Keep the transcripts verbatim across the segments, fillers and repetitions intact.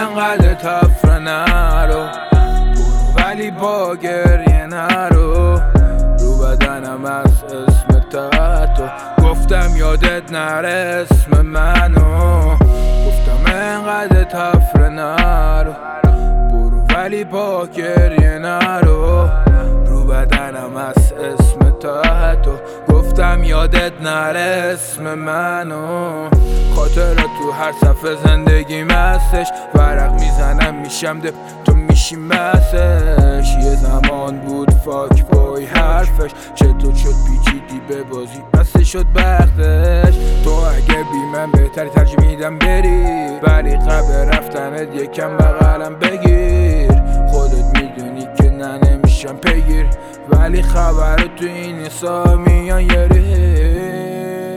انقدر تفره نرو ولی با گریه نرو. رو بدنم از اسم تاتو گفتم یادت نره اسم منو. گفتم انقدر تفره نرو برو ولی با گریه نرو. رو بدنم از اسم تاتو گفتم یادت نره اسم منو. خاطرات تو هر صفحه زندگیم هستش. ورق میزنم میشم دپ تو میشی مسش. یه زمان بود فاک بای حرفش چطور شد پیچیدی به بازی بسته شد بختش. تو اگه بی من بهتری ترجیح میدم بری ولی قبل رفتنت یکم بغلم بگیر. خودت میدونی که نه نمیشم پیگیر ولی خبر تو این حسا میان یه ریز.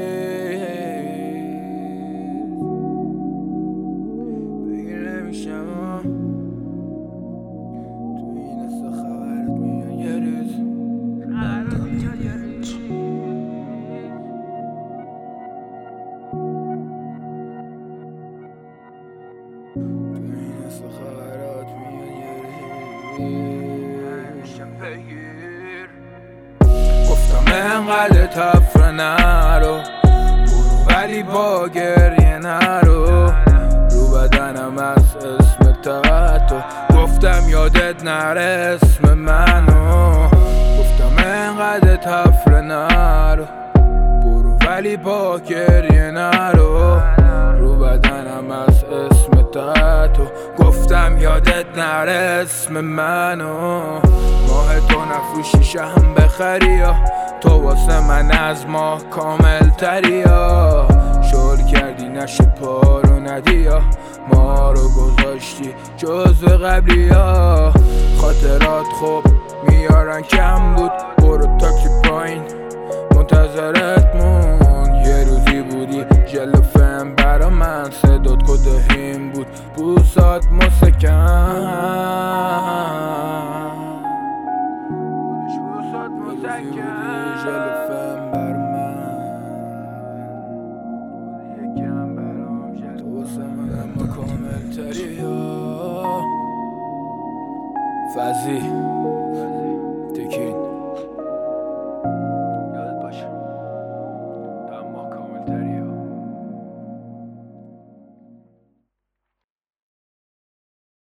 گفتم انقدر تفره نرو برو ولی با گریه نرو. رو بدنم از اسم تاتو گفتم یادت نره اسم منو. گفتم انقدر تفره نرو برو ولی با گریه نرو. رو بدنم از اسم تاتو گفتم یادت نره اسم منو. ماه تو نفروشی شهم بخری یا تو واسه من از ماه کامل تری یا. شل کردی نشه پارو ندی یا ما رو گذاشتی جزو قبلی یا. خاطرات خوب میارن کم بود برو تاکسی پایین منتظرت مون. یه روزی بودی جلوفم برا من صدات کدهیم بود بوسات مسکن. جلوفم بر من یکم برام جلو تو واسه من اما کامل تری یا. فضی